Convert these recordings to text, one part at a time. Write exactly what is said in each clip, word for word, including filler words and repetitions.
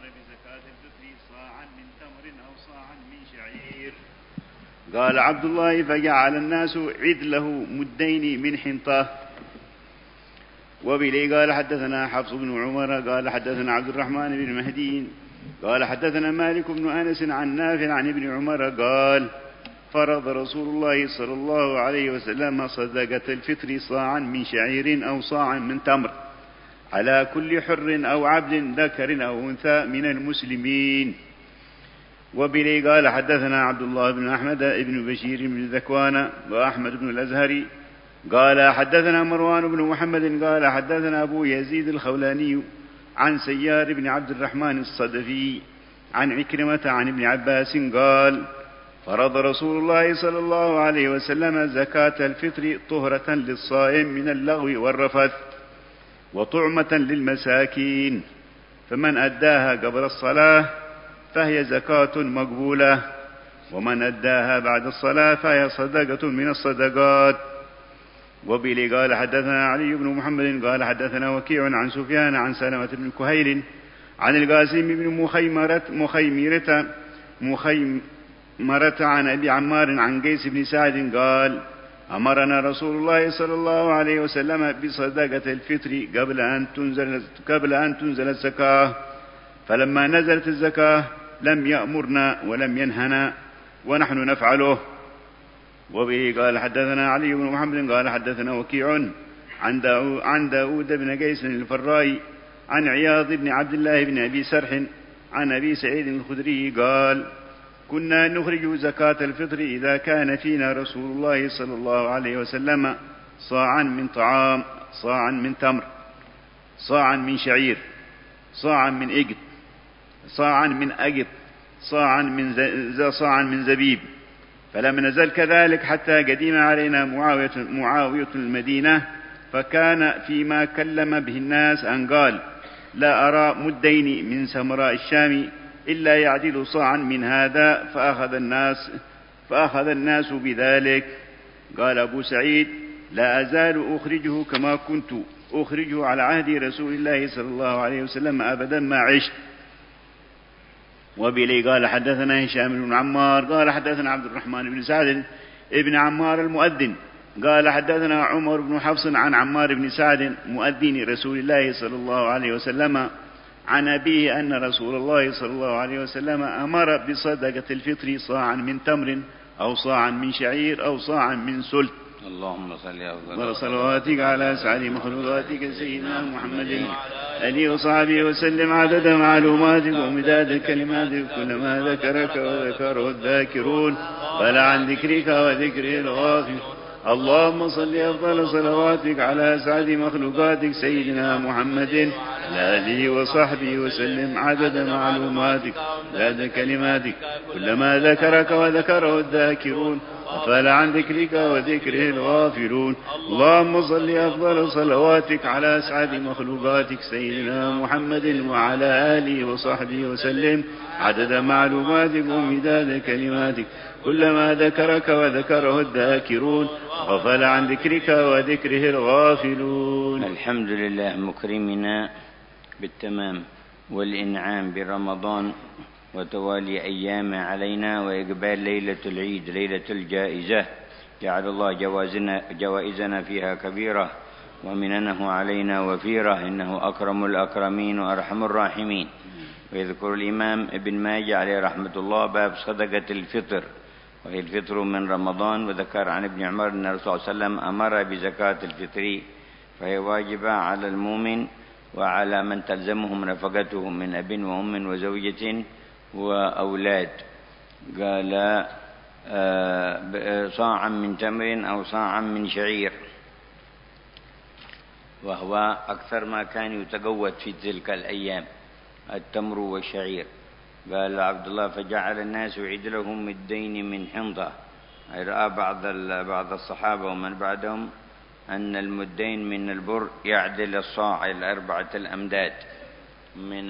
بزكاة الفطر صاعا من تمر أو صاعا من شعير. قال عبد الله: فجعل الناس عدله مدين من حنطة. وبلي قال حدثنا حفص بن عمر قال حدثنا عبد الرحمن بن مهدي قال حدثنا مالك بن أنس عن نافع عن ابن عمر قال: فرض رسول الله صلى الله عليه وسلم صدقة الفطر صاعا من شعير أو صاعا من تمر على كل حر أو عبد ذكر أو أنثى من المسلمين. وبلي قال حدثنا عبد الله بن أحمد بن بشير بن ذكوان وأحمد بن الأزهري قال حدثنا مروان بن محمد قال حدثنا أبو يزيد الخولاني عن سيار بن عبد الرحمن الصدفي عن عكرمة عن ابن عباس قال: فرض رسول الله صلى الله عليه وسلم زكاة الفطر طهرة للصائم من اللغو والرفث وطعمة للمساكين، فمن أداها قبل الصلاة فهي زكاة مقبولة، ومن أداها بعد الصلاة فهي صدقة من الصدقات. وبلي قال حدثنا علي بن محمد قال حدثنا وكيع عن سفيان عن سلمة بن كهيل عن القاسم بن مخيمرة مخيمرة مخيمرة عن أبي عمار عن قيس بن سعد قال: أمرنا رسول الله صلى الله عليه وسلم بصدقة الفطر قبل أن تنزل قبل أن تنزل الزكاة، فلما نزلت الزكاة لم يأمرنا ولم ينهنا ونحن نفعله. وبه قال حدثنا علي بن محمد قال حدثنا وكيع عن داود, عن داود بن قيس الفرائي عن عياض بن عبد الله بن أبي سرح عن أبي سعيد الخدري قال: كنا نخرج زكاة الفطر إذا كان فينا رسول الله صلى الله عليه وسلم صاعا من طعام، صاعا من تمر، صاعا من شعير، صاعا من إقط، صاعا من أقط، صاعا من صاعا من زبيب. فلم نزل كذلك حتى قدم علينا معاوية, معاوية المدينة، فكان فيما كلم به الناس أن قال: لا أرى مدين من سمراء الشام إلا يعدل صاعا من هذا، فأخذ الناس فأخذ الناس بذلك. قال أبو سعيد: لا أزال أخرجه كما كنت أخرجه على عهد رسول الله صلى الله عليه وسلم أبدا ما عشت. وبلي قال حدثنا هشام بن عمار قال حدثنا عبد الرحمن بن سعد ابن عمار المؤذن قال حدثنا عمر بن حفص عن عمار بن سعد مؤذن رسول الله صلى الله عليه وسلم عن أبيه أن رسول الله صلى الله عليه وسلم أمر بصدقة الفطر صاعا من تمر أو صاعا من شعير أو صاعا من سلت. اللهم صل على صلواتك على سعد مخلوقاتك سيدنا محمد آله وصحبه وسلم عدد معلوماتك ومداد كلماتك كلما ذكرك وذكره الذاكرون ولا عن ذكرك وذكره الغافل. اللهم صل أفضل صلواتك على سعد مخلوقاتك سيدنا محمد آله وصحبه وسلم عدد معلوماتك مداد كلماتك كلما ذكرك وذكره الذاكرون وفلا عن ذكرك وذكره الغافلون. اللهم صل أفضل صلواتك على سعد مخلوقاتك سيدنا محمد وعلى آله وصحبه وسلم عدد معلوماتك ومداد كلماتك كلما ذكرك وذكره الذاكرون وغفل عن ذكرك وذكره الغافلون. الحمد لله مكرمنا بالتمام والإنعام برمضان وتوالي أيام علينا وإقبال ليلة العيد ليلة الجائزة. جعل الله جوازنا جوائزنا فيها كبيرة ومننه علينا وفيرة، إنه أكرم الأكرمين وأرحم الراحمين. ويذكر الإمام ابن ماجه عليه رحمة الله باب صدقة الفطر، وهي الفطر من رمضان، وذكر عن ابن عمر أن الرسول صلى الله عليه وسلم أمر بزكاة الفطر، فهي واجبة على المؤمن وعلى من تلزمهم نفقته من أب وأم وزوجة وأولاد. قال صاعا من تمر أو صاعا من شعير، وهو أكثر ما كان يتقوت في تلك الأيام التمر والشعير. قال عبد الله: فجعل الناس عدلهم مدين من حنطة. رأى بعض بعض الصحابة ومن بعدهم أن المدين من البر يعدل الصاع الأربعة الأمداد من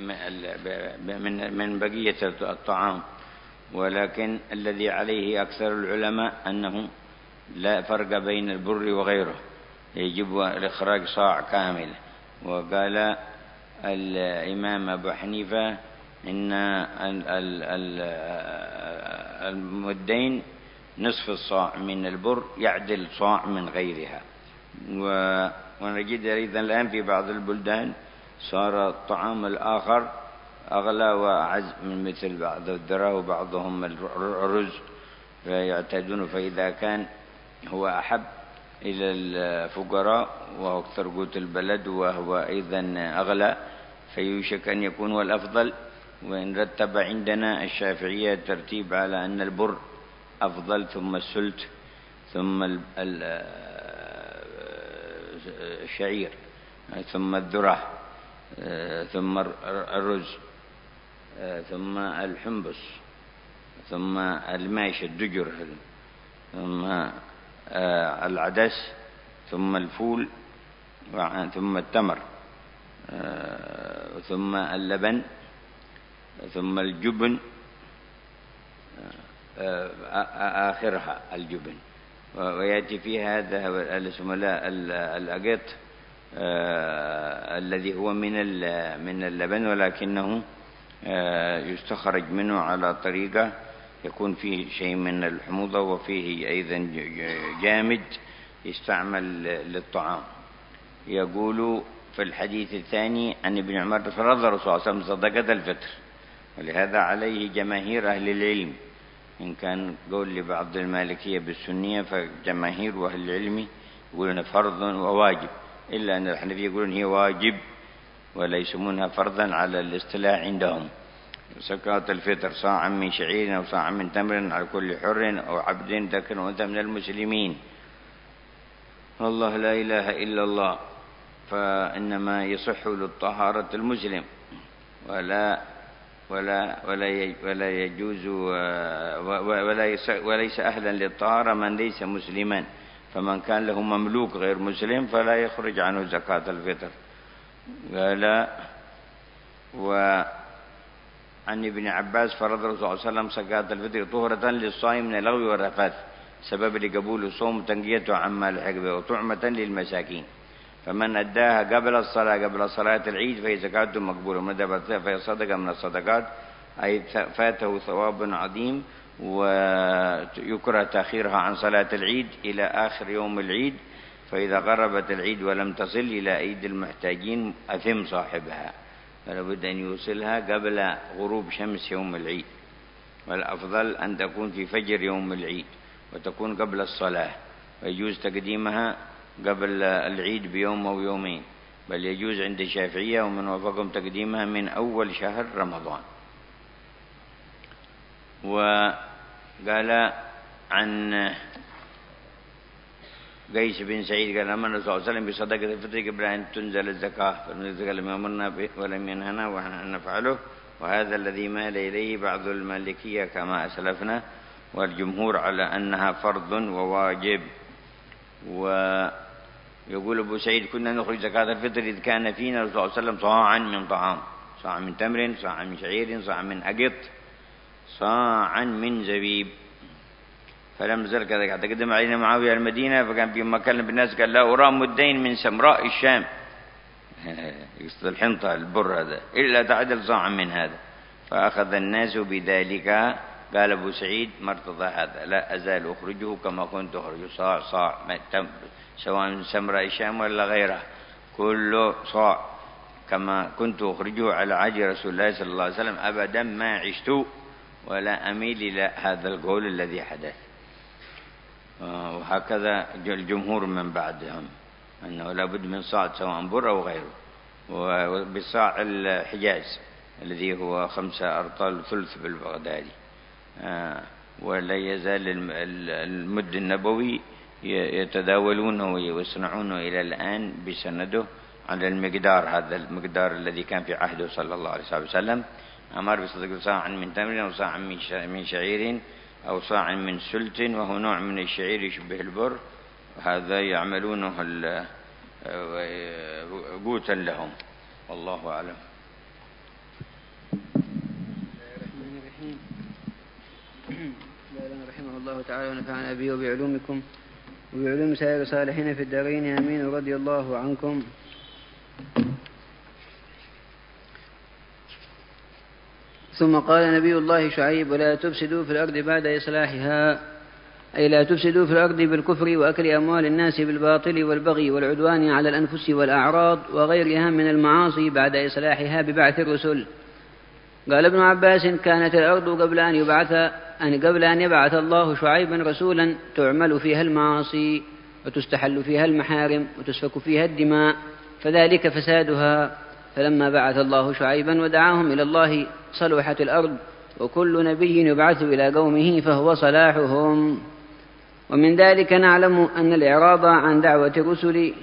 من من بقية الطعام، ولكن الذي عليه أكثر العلماء أنه لا فرق بين البر وغيره، يجب الإخراج صاع كامل. وقال الإمام أبو حنيفة: إن المدين نصف الصاع من البر يعدل صاع من غيرها. ونجد أيضا الآن في بعض البلدان صار الطعام الآخر أغلى وأعز من مثل بعض الذرة وبعضهم الرز فيعتادون، فإذا كان هو أحب إلى الفقراء وهو أكثر قوت البلد وهو أيضا أغلى فيوشك أن يكون هو الأفضل. وإن رتب عندنا الشافعية ترتيب على أن البر أفضل ثم السلت ثم الشعير ثم الذرة ثم الرز ثم الحنبس ثم الماش الدجر ثم العدس ثم الفول ثم التمر ثم اللبن ثم الجبن آخرها الجبن. ويأتي في هذا الاسملاء الأقط الذي هو من من اللبن ولكنه يستخرج منه على طريقة يكون فيه شيء من الحموضة وفيه أيضا جامد يستعمل للطعام. يقول في الحديث الثاني عن ابن عمر فرض الرسول صلى الله عليه وسلم صدقة الفطر، ولهذا عليه جماهير أهل العلم. إن كان قول لبعض المالكية بالسنية فجماهير أهل العلم يقولون فرض وواجب، إلا أن الحنفية يقولون هي واجب ولا يسمونها فرضا على الاصطلاح عندهم. زكاة الفطر صاعا من شعير أو صاعا من تمر على كل حر أو عبد ذكر وأنثى من المسلمين. والله لا إله إلا الله، فإنما يصح للطهارة المسلم ولا ولا ولا ولا يجوز ولا وليس أهلا للطهارة من ليس مسلما، فمن كان له مملوك غير مسلم فلا يخرج عنه زكاة الفطر. قال وعن ابن عباس فرض الرسول صلى الله عليه وسلم زكاة الفطر طهرة للصائم من اللغو والرفث سبب لقبول الصوم تنقيته عما لحق به وطعمة للمساكين، فمن أداها قبل الصلاة قبل صلاة العيد فهي زكاة مقبولة، ومن أداها فهي صدقة من الصدقات أي فاته ثواب عظيم. ويكره تأخيرها عن صلاة العيد إلى آخر يوم العيد، فإذا قربت العيد ولم تصل إلى أيدي المحتاجين أثم صاحبها، فلا بد أن يوصلها قبل غروب شمس يوم العيد، والأفضل أن تكون في فجر يوم العيد وتكون قبل الصلاة، ويجوز تقديمها قبل العيد بيوم أو يومين، بل يجوز عند الشافعية ومن وافقهم تقديمها من أول شهر رمضان. وقال عن قيس بن سعيد قال أمر الرسول صلى الله عليه وسلم بصدقة الفطر قبل أن تنزل الزكاة، فالزكاة لم يأمرنا به ولم ينهنا ونحن نفعله، وهذا الذي مال إليه بعض المالكية كما أسلفنا، والجمهور على أنها فرض وواجب. ويقول أبو سعيد كنا نخرج زكاة الفطر إذ كان فينا الرسول صلى الله عليه وسلم صاعا من طعام، صاعا من تمر، صاعا من شعير، صاعا من أقط، صاعا من زبيب. فلم زل كذلك حتى قدم علينا معاوية المدينة، فكان في مكان بالناس قال لا أرى مدين من سمراء الشام يقصد الحنطة البر هذا إلا تعدل صاعا من هذا، فأخذ الناس بذلك. قال أبو سعيد ما ارتضى هذا لا أزال أخرجه كما كنت أخرج صاع صاع سواء من سمراء الشام ولا غيره، كل صاع كما كنت أخرجه على عهد رسول الله صلى الله عليه وسلم أبدا ما عشت ولا أميل إلى هذا القول الذي حدث. وهكذا الجمهور من بعدهم أنه لا بد من صاع سواء بر أو غيره. وبصاع الحجاز الذي هو خمسة أرطال ثلث بالبغدادي. ولا يزال المد النبوي يتداولونه ويصنعونه إلى الآن بسنده على المقدار، هذا المقدار الذي كان في عهده صلى الله عليه وسلم. أمر بصدق صاع من تمر أو صاع من شعير أو صاع من سلت، وهو نوع من الشعير يشبه البر، وهذا يعملونه قوتا لهم، والله أعلم. رحمه الله تعالى ونفعنا به وبعلومكم وبعلوم سائر الصالحين في الدارين آمين، رضي الله عنكم. ثم قال نبي الله شعيب: ولا تفسدوا في الأرض بعد إصلاحها، أي لا تفسدوا في الأرض بالكفر وأكل أموال الناس بالباطل والبغي والعدوان على الأنفس والأعراض وغيرها من المعاصي بعد إصلاحها ببعث الرسل. قال ابن عباس: كانت الأرض قبل أن يبعث أن قبل أن يبعث الله شعيبا رسولا تعمل فيها المعاصي وتستحل فيها المحارم وتسفك فيها الدماء، فذلك فسادها. فلما بعث الله شعيبا ودعاهم إلى الله صلحت الأرض، وكل نبي يبعث إلى قومه فهو صلاحهم. ومن ذلك نعلم أن الإعراض عن دعوة الرسل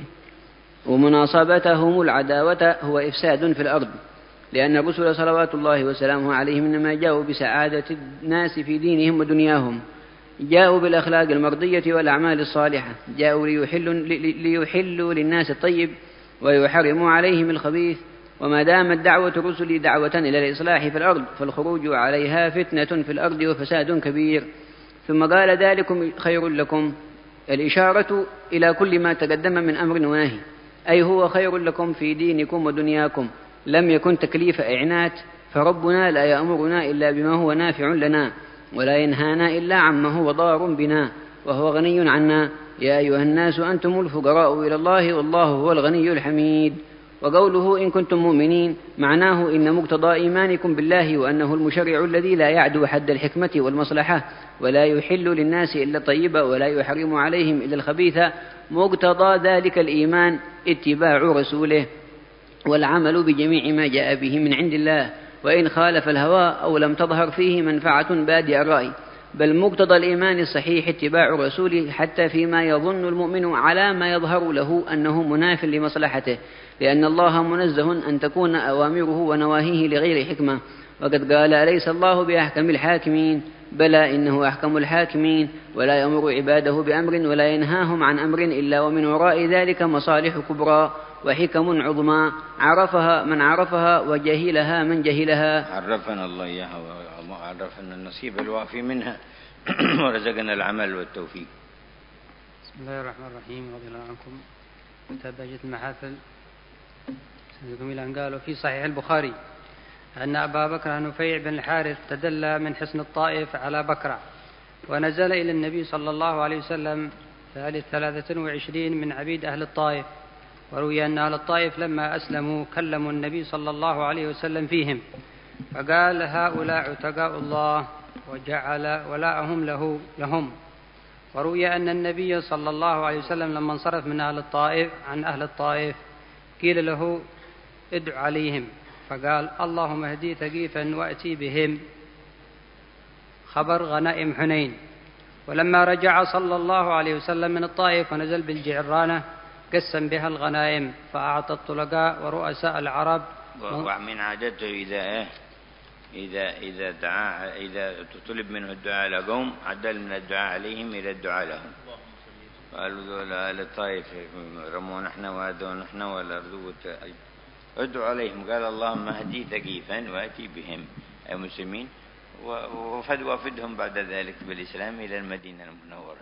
ومناصبتهم العداوة هو إفساد في الأرض، لأن الرسل صلوات الله وسلامه عليهم إنما جاءوا بسعادة الناس في دينهم ودنياهم، جاءوا بالأخلاق المرضية والأعمال الصالحة، جاءوا ليحلوا, ليحلوا للناس الطيب ويحرموا عليهم الخبيث. وما دامت دعوة الرسل دعوة إلى الإصلاح في الأرض فالخروج عليها فتنة في الأرض وفساد كبير. ثم قال: ذلكم خير لكم، الإشارة إلى كل ما تقدم من أمر ونهي، أي هو خير لكم في دينكم ودنياكم، لم يكن تكليف إعنات، فربنا لا يأمرنا إلا بما هو نافع لنا، ولا ينهانا إلا عما هو ضار بنا، وهو غني عنا. يا أيها الناس أنتم الفقراء إلى الله والله هو الغني الحميد. وقوله: إن كنتم مؤمنين، معناه إن مقتضى إيمانكم بالله وأنه المشرع الذي لا يعدو حد الحكمة والمصلحة، ولا يحل للناس إلا الطيب ولا يحرم عليهم إلا الخبيث. مقتضى ذلك الإيمان اتباع رسوله والعمل بجميع ما جاء به من عند الله، وإن خالف الهوى أو لم تظهر فيه منفعة بادئ الرأي. بل مقتضى الإيمان الصحيح اتباع رسوله حتى فيما يظن المؤمن على ما يظهر له أنه مناف لمصلحته، لأن الله منزه أن تكون أوامره ونواهيه لغير حكمة. وقد قال: أليس الله بأحكم الحاكمين؟ بلى إنه أحكم الحاكمين، ولا يأمر عباده بأمر ولا ينهاهم عن أمر إلا ومن وراء ذلك مصالح كبرى وحكم عظمى عرفها من عرفها وجهلها من جهلها. عرفنا الله إياها وعرفنا النصيب الوافي منها ورزقنا العمل والتوفيق. بسم الله الرحمن الرحيم. رضي الله عنكم. تبجة المحافل سنكم إلى أن قالوا في صحيح البخاري أن أبا بكر نفيع بن الحارث تدلى من حصن الطائف على بكرة، ونزل إلى النبي صلى الله عليه وسلم ثالث ثلاثة وعشرين من عبيد أهل الطائف. وروي أن أهل الطائف لما أسلموا كلموا النبي صلى الله عليه وسلم فيهم، فقال: هؤلاء عتقاء الله وجعل ولاءهم له لهم. وروي أن النبي صلى الله عليه وسلم لما انصرف من أهل الطائف عن أهل الطائف قيل له: ادع عليهم، فقال: اللهم اهدي ثقيفا وأتي بهم. خبر غنائم حنين. ولما رجع صلى الله عليه وسلم من الطائف ونزل بالجعرانة قسم بها الغنائم، فأعطى الطلقاء ورؤساء العرب. ومن عادته إذا إذا إذا دعا إذا طلب منه الدعاء لقوم عدل من الدعاء عليهم إلى الدعاء لهم. قالوا ذولا آل الطائف رمونا احنا وادونا احنا والأرض ادعوا عليهم، قال: اللهم اهدي ثقيفا وأتي بهم أي مسلمين، وفد وفدهم بعد ذلك بالإسلام إلى المدينة المنورة.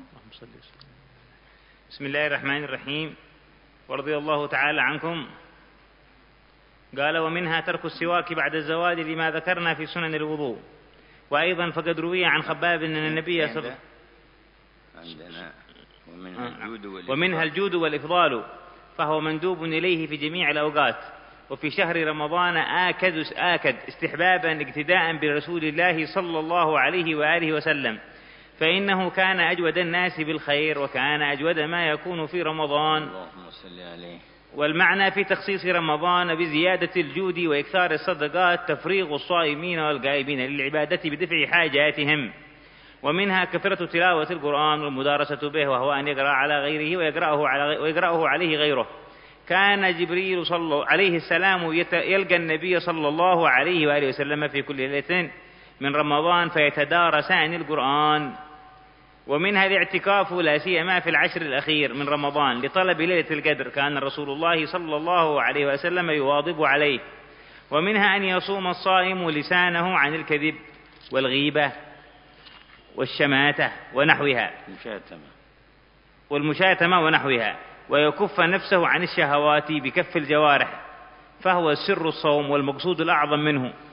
بسم الله الرحمن الرحيم. ورضي الله تعالى عنكم. قال: ومنها ترك السواك بعد الزواج لما ذكرنا في سنن الوضوء. وأيضا فقد روي عن خباب أن النبي صلى الله عليه وسلم ومنها الجود والإفضال، فهو مندوب إليه في جميع الأوقات. وفي شهر رمضان آكد, آكد استحبابا اقتداء برسول الله صلى الله عليه وآله وسلم، فإنه كان أجود الناس بالخير وكان أجود ما يكون في رمضان. اللهم صل عليه. والمعنى في تخصيص رمضان بزيادة الجود وإكثار الصدقات تفريغ الصائمين والغائبين للعبادة بدفع حاجاتهم. ومنها كثرة تلاوة القرآن والمدارسة به، وهو أن يقرأ على غيره ويقرأه, على ويقرأه عليه غيره. كان جبريل صلى عليه السلام يلقى النبي صلى الله عليه وآله وسلم في كل ليلة من رمضان فيتدارسان القرآن. ومنها الاعتكاف لا سيما في العشر الأخير من رمضان لطلب ليلة القدر، كان رسول الله صلى الله عليه وسلم يواظب عليه. ومنها أن يصوم الصائم لسانه عن الكذب والغيبة والشماتة ونحوها والمشاتمة ونحوها، ويكف نفسه عن الشهوات بكف الجوارح، فهو سر الصوم والمقصود الأعظم منه.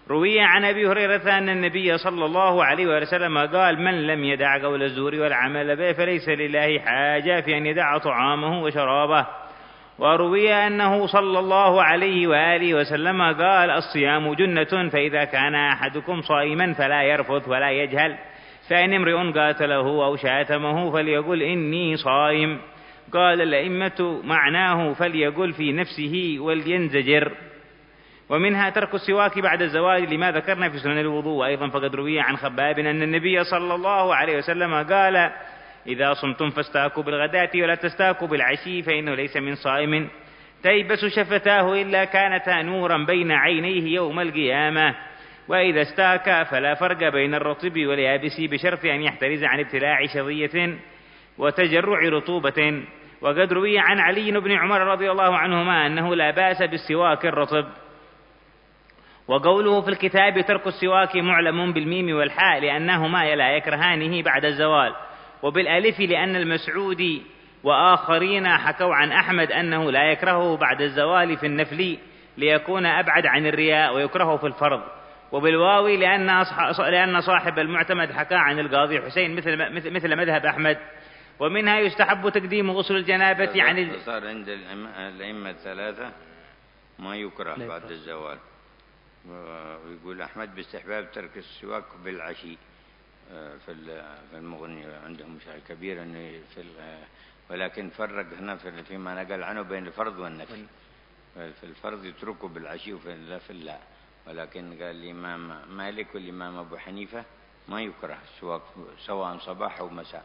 روي عن أبي هريرة أن النبي صلى الله عليه وسلم قال: من لم يدع قول الزور والعمل به فليس لله حاجة في أن يدع طعامه وشرابه. وروي أنه صلى الله عليه وآله وسلم قال: الصيام جنة، فإذا كان أحدكم صائما فلا يرفث ولا يجهل، فإن امرئ قاتله أو شاتمه فليقل إني صائم. قال الأئمة معناه فليقل في نفسه ولينزجر. ومنها ترك السواك بعد الزوال لما ذكرنا في سنن الوضوء. وأيضا فقد روي عن خباب أن النبي صلى الله عليه وسلم قال: إذا صمتم فاستاكوا بالغداة ولا تستاكوا بالعشي، فإنه ليس من صائم تيبس شفتاه إلا كانتا نورا بين عينيه يوم القيامة. وإذا استاك فلا فرق بين الرطب واليابس بشرط أن يحترز عن ابتلاع شظية وتجرع رطوبة. وقد روي عن علي بن عمر رضي الله عنهما أنه لا بأس بالسواك الرطب. وقوله في الكتاب ترك السواك معلم بالميم والحاء لأنهما لا يكرهانه بعد الزوال، وبالألف لأن المسعودي وآخرين حكوا عن أحمد أنه لا يكرهه بعد الزوال في النفل ليكون أبعد عن الرياء، ويكرهه في الفرض. وبالواو لأن لأن صاحب المعتمد حكى عن القاضي حسين مثل مثل مذهب أحمد. ومنها يستحب تقديم غسل الجنابة عن ال... صار عند الأئمة الثلاثة ما يكره بعد الزوال. ويقول أحمد باستحباب ترك السواك بالعشي في المغني، عندهم مشاكل كبيرة في ولكن فرق هنا فيما نقل عنه بين الفرض والنفل. في الفرض يتركه بالعشي وفي النفل لا، ولكن قال الإمام مالك والإمام أبو حنيفة ما يكره السواك سواء صباح أو مساء.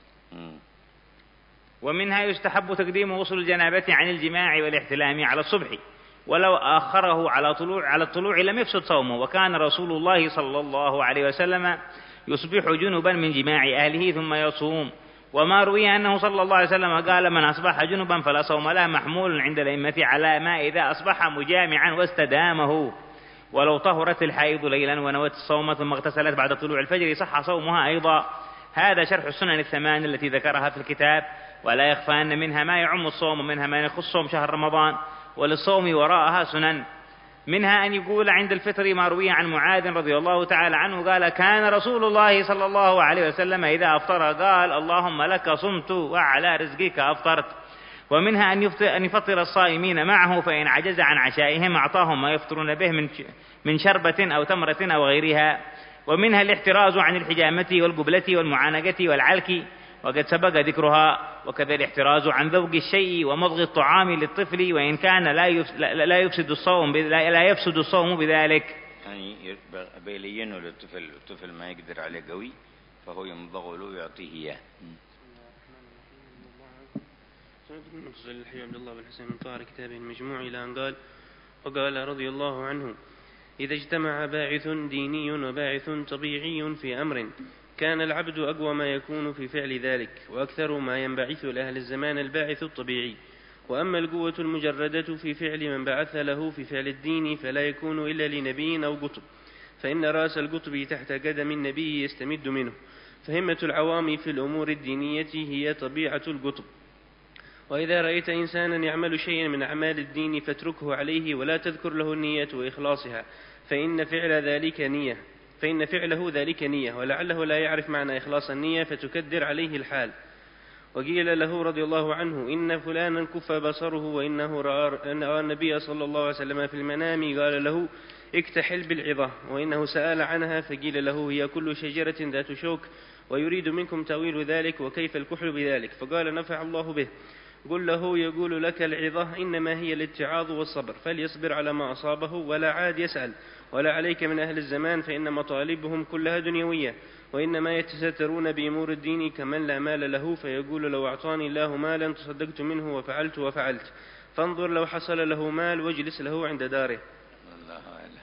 ومنها يستحب تقديم غسل الجنابة عن الجماع والاحتلام على الصبح، ولو آخره على طلوع على الطلوع لم يفسد صومه. وكان رسول الله صلى الله عليه وسلم يصبح جنبا من جماع أهله ثم يصوم. وما روي أنه صلى الله عليه وسلم قال: من أصبح جنبا فلا صوم له، محمول عند الأئمة على ما إذا أصبح مجامعا واستدامه. ولو طهرت الحائض ليلا ونوت الصوم ثم اغتسلت بعد طلوع الفجر صح صومها أيضا. هذا شرح السنن الثمان التي ذكرها في الكتاب. ولا يخفى أن منها ما يعم الصوم ومنها ما يخص صوم شهر رمضان، وللصوم وراءها سنن. منها أن يقول عند الفطر ما روي عن معاذ رضي الله تعالى عنه قال: كان رسول الله صلى الله عليه وسلم إذا أفطر قال: اللهم لك صمت وعلى رزقك أفطرت. ومنها أن يفطر الصائمين معه، فإن عجز عن عشائهم أعطاهم ما يفطرون به من شربة أو تمرة أو غيرها. ومنها الاحتراز عن الحجامة والقبلة والمعانقة والعلك، وقد سبق ذكرها. وكذا الاحتراز عن ذوق الشيء ومضغ الطعام للطفل، وإن كان لا يفسد الصوم لا يفسد الصوم بذلك. يعني بيلينه للطفل، الطفل ما يقدر عليه قوي فهو يمضغ له ويعطيه إياه. نفصل الحي عبد الله بن حسين من طاهر كتابه المجموع إلى أن قال: وقال رضي الله عنه: إذا اجتمع باعث ديني وباعث طبيعي في أمر كان العبد أقوى ما يكون في فعل ذلك، وأكثر ما ينبعث لأهل الزمان الباعث الطبيعي. وأما القوة المجردة في فعل من بعث له في فعل الدين فلا يكون إلا لنبي أو قطب، فإن رأس القطب تحت قدم النبي يستمد منه. فهمة العوام في الأمور الدينية هي طبيعة القطب. وإذا رأيت إنسانا يعمل شيئا من أعمال الدين فاتركه عليه ولا تذكر له النية وإخلاصها، فإن فعل ذلك نية فإن فعله ذلك نية، ولعله لا يعرف معنى إخلاص النية فتكدر عليه الحال. وقيل له رضي الله عنه: إن فلانا كف بصره وإنه رأى النبي صلى الله عليه وسلم في المنام قال له: اكتحل بالعظة، وإنه سأل عنها فقيل له: هي كل شجرة ذات شوك، ويريد منكم تأويل ذلك، وكيف الكحل بذلك؟ فقال: نفع الله به. قل له: يقول لك العظة إنما هي الاتعاظ والصبر، فليصبر على ما أصابه ولا عاد يسأل. ولا عليك من أهل الزمان فإن مطالبهم كلها دنيوية، وإنما يتسترون بأمور الدين كمن لا مال له، فيقول: لو أعطاني الله مالا تصدقت منه وفعلت وفعلت. فانظر لو حصل له مال واجلس له عند داره. الله أعلم.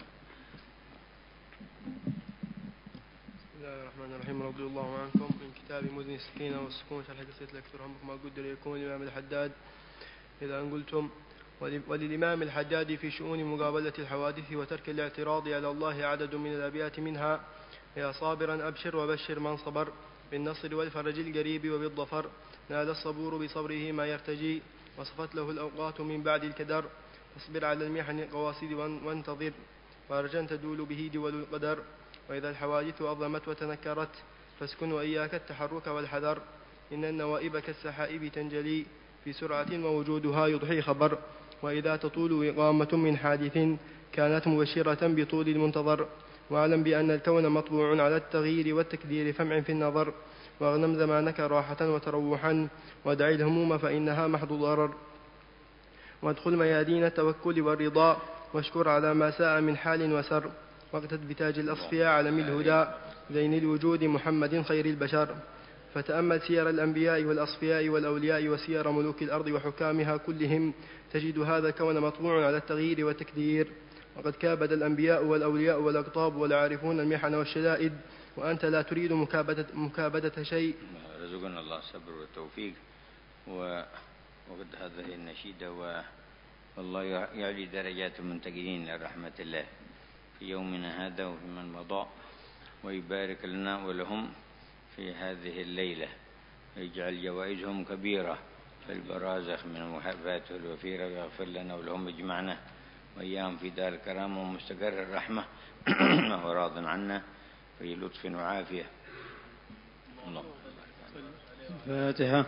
بسم الله الرحمن الرحيم. رضي الله عنكم. من كتاب مزن السكينة والسكون شرح قصة الأكثر همك ما قدر يكون الإمام الحداد. إذا أن قلتم: وللإمام الحداد في شؤون مقابلة الحوادث وترك الاعتراض على الله عدد من الأبيات، منها: يا صابرا أبشر وبشر من صبر بالنصر والفرج القريب وبالظفر، نال الصبور بصبره ما يرتجي، وصفت له الأوقات من بعد الكدر، فاصبر على المحن القواصد وانتظر، وأرجا تدول به دول القدر. وإذا الحوادث أظلمت وتنكرت فاسكن وإياك التحرك والحذر، إن النوائب كالسحائب تنجلي في سرعة ووجودها يضحي خبر. وإذا تطول إقامة من حادث كانت مبشرة بطول المنتظر. واعلم بأن الكون مطبوع على التغيير والتكدير فامع في النظر. واغنم زمانك راحة وتروحا ودع الهموم فإنها محض ضرر. وادخل ميادين التوكل والرضا واشكر على ما ساء من حال وسر. واقتد بتاج الأصفياء علم الهدى زين الوجود محمد خير البشر. فتأمل سير الأنبياء والأصفياء والأولياء وسير ملوك الأرض وحكامها كلهم تجد هذا الكون مطبوع على التغيير والتكدير. وقد كابد الأنبياء والأولياء والأقطاب والعارفون المحن والشدائد، وأنت لا تريد مكابدة, مكابدة شيء. رزقنا الله الصبر والتوفيق. وقد هذه النشيدة والله يعلي درجات المنتقلين لرحمة الله في يومنا هذا وفي من مضى، ويبارك لنا ولهم في هذه الليلة، ويجعل جوائزهم كبيرة في البرازخ من محباته الوفيرة، ويغفر لنا ولهم اجمعنا وإياهم في دار الكرامة ومستقر الرحمة وهو راض عنا في لطف وعافية. الله الفاتحة.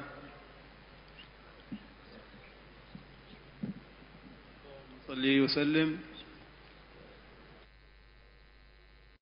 صلي وسلم